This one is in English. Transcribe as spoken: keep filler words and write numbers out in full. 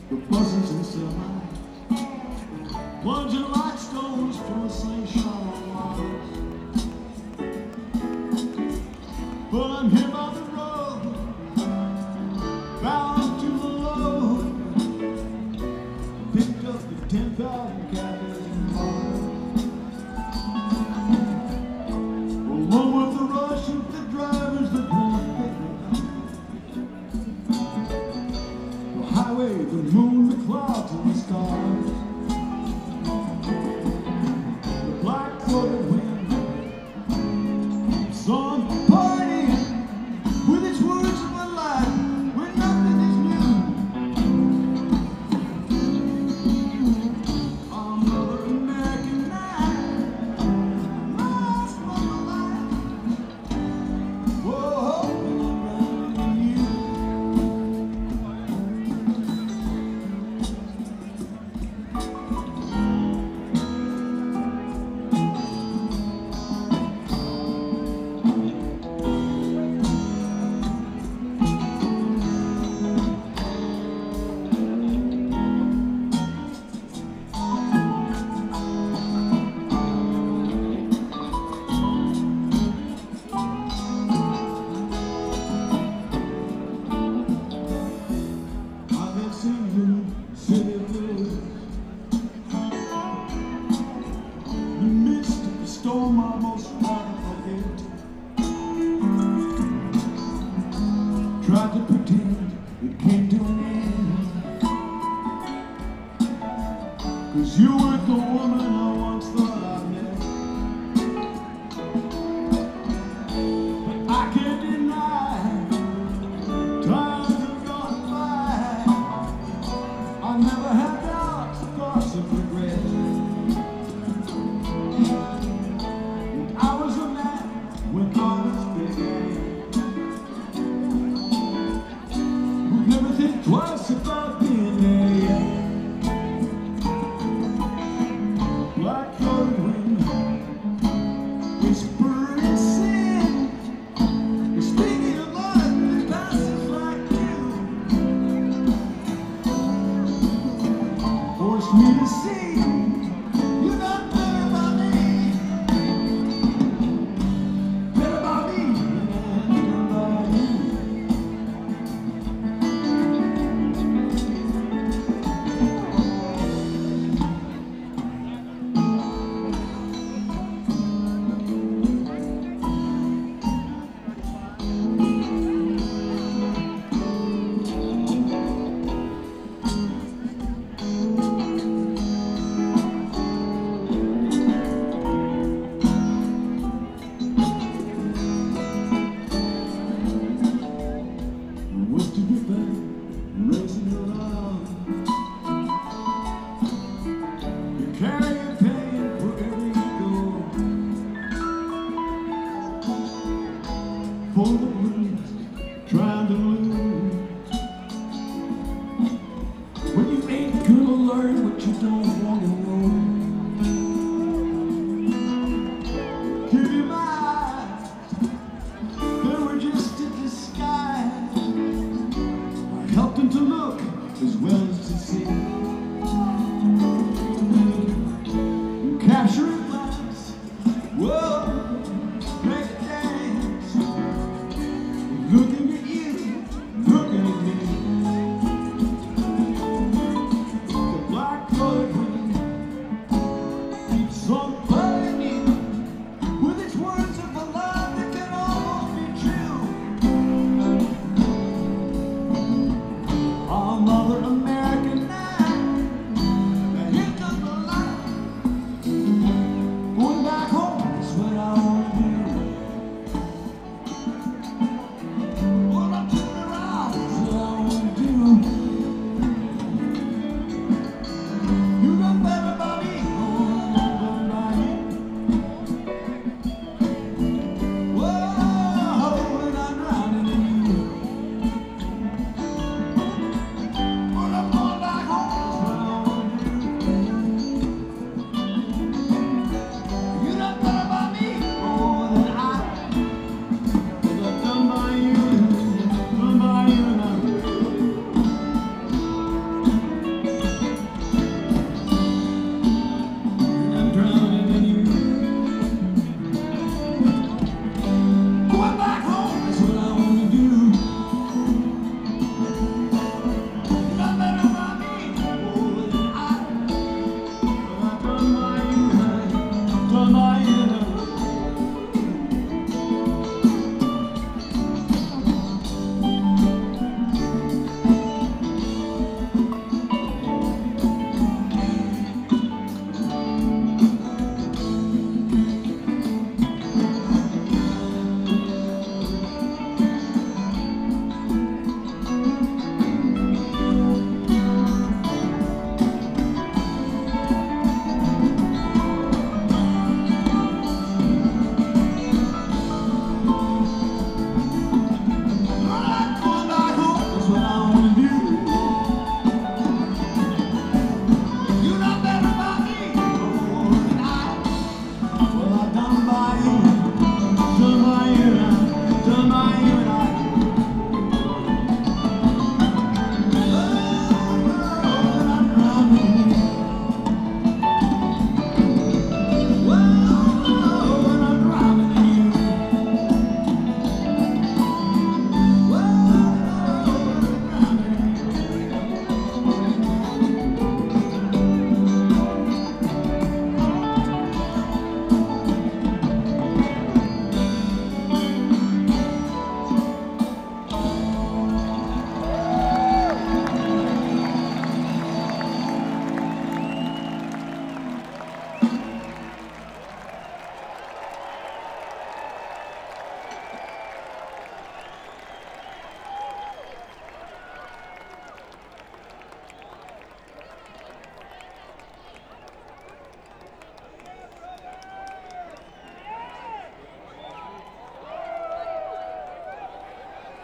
the buses and semis, plunging like stones from a slingshot on Mars. But I'm here by the road, bound to the load. Picked up the ten thousand cabins in Mars. Along with the rush of the drivers that won't pick me up. The highway, the moon, the clouds, and the stars. The black-throated wind, song partying with its words of a life where nothing is new. Another American night, lost my life. Whoa, hoping I'm running you. City of blues, in the midst of the storm, almost tried to forget. Tried to pretend it came to an end. 'Cause you weren't the woman I once thought I met. But I can't deny times have gone by. I never had doubts, thoughts of regret. And I was a man when I was big, who'd never think twice about being there. Black-throated wind, whispering sin, speaking of life that passes like you. Forced me to see you're not better about me, better about me than about you. Was to get back, raising your arm. You carry your pain wherever you go. For the blues, trying to lose. When you ain't gonna learn what you don't want to know. Give you my eyes, they were just a disguise. Helped him to look as well as to see.